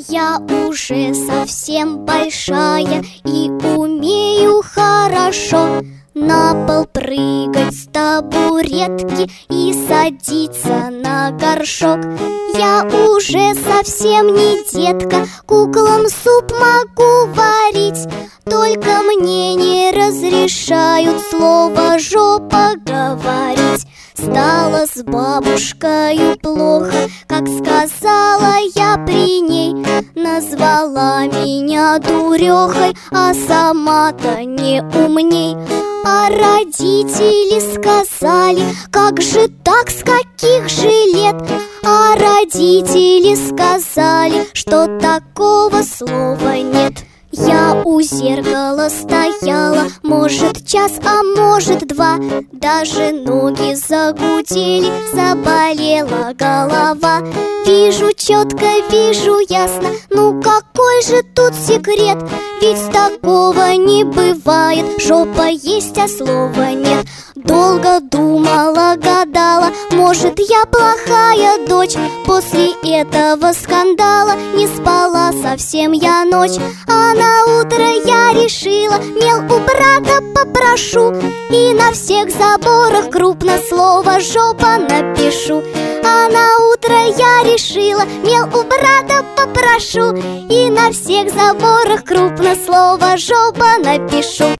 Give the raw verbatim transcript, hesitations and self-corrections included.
Я уже совсем большая и умею хорошо на пол прыгать с табуретки и садиться на горшок. Я уже совсем не детка, куклам суп могу варить, только мне не разрешают слово «жопа» говорить. Стало с бабушкой плохо, как сказала я при ней. Назвала меня дурехой, а сама-то не умней. А родители сказали: как же так, с каких же лет? А родители сказали, что такого слова нет. Я у зеркала стояла, может, час, а может, два. Даже ноги загудели, заболела голова. Вижу четко, вижу ясно, ну какой же тут секрет? Ведь такого не бывает, жопа есть, а слова нет. Долго думала, гадала, может, я плохая дочь. После этого скандала не спала совсем я ночь. А на утро я решила, мел у брата попрошу, и на всех заборах крупно слово «жопа» напишу. А на утро я решила, мел у брата попрошу, и на всех заборах крупно слово «жопа» напишу.